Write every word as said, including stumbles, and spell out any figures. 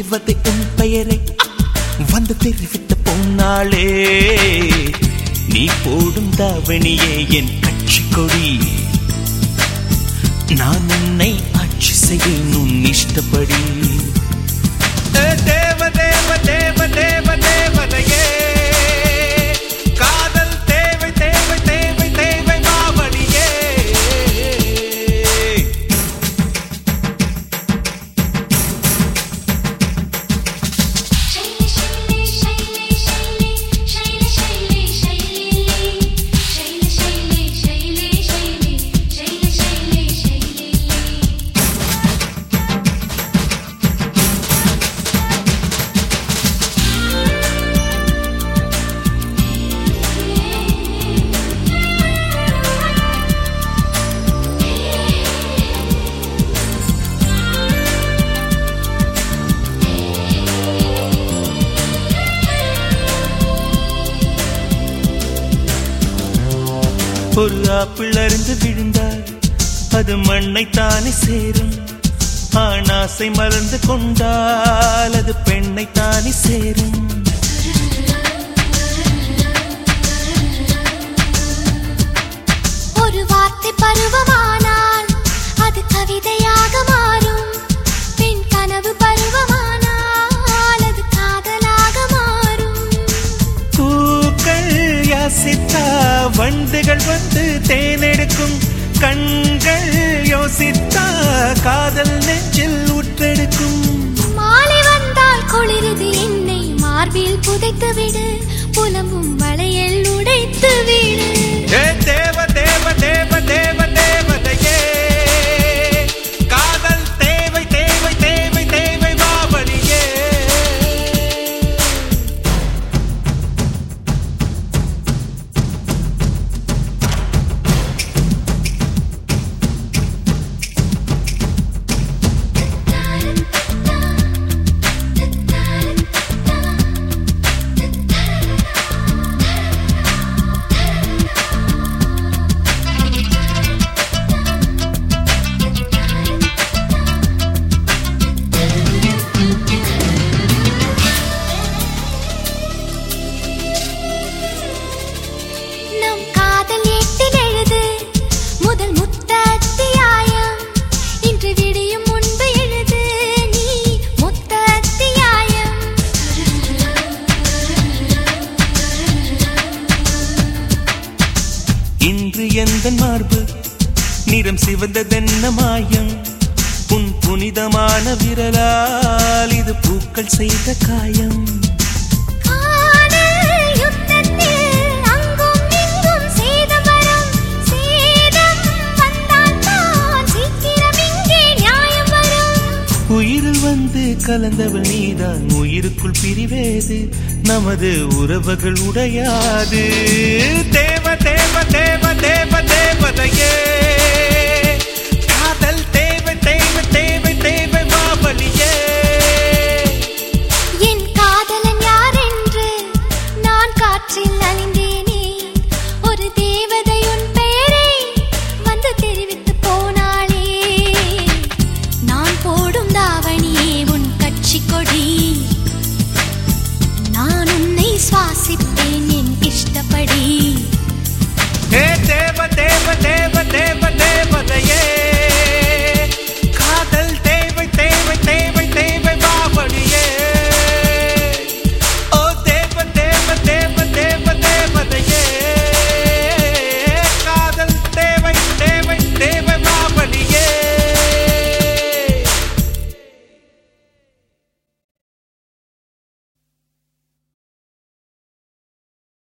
தேவதை உன் பெயரை வந்து தெரிவித்த பொன்னாளே, நீ போடும் தாவணியே என் கட்சி கொடி, நான் உன்னை ஆட்சி செய்வேன் உன் இஷ்டப்படி. தேவ தேவ தேவ தேவ தேவதையே, காதல் தேவை தேவை தேவை தேவை மாவடியே. ஒரு ஆப்பிள் அருந்து விழுந்தால் அது மண்ணை தானே சேரும், ஆணாசை மலர்ந்து கொண்டால் அது பெண்ணை தானே சேரும். ஒரு வார்த்தை பருவமானால் அது கவிதையாக மாறும், பெண் கனவு பருவமானால் அது காதலாக மாறும். பூக்கள் யாசித்தா வண்டுகள் வந்து தேனெடுக்கும், கண்கள் யோசித்தா காதல் நெஞ்சில் உற்றெடுக்கும். மாலை வந்தால் குளிருது என்னை மார்பில் புதைத்து விடு, புலம்பும் வளையல் உடைத்து விடு. தேவ தேவ தேவ தேவ தேவதையே, காதல் தேவை தேவை தேவை தேவை மாவடியே. இன்று எந்த மார்பு நிறம் சிவந்ததென்ன மாயம், உன் புனிதமான விரலால் இது பூக்கள் செய்த காயம். உயிரில் வந்து கலந்தவள் நீதான், உயிருக்குள் பிரிவேது நமது உறவுகள் உடையாது. தேவ தேவ தேவ தேவ தேவதையே.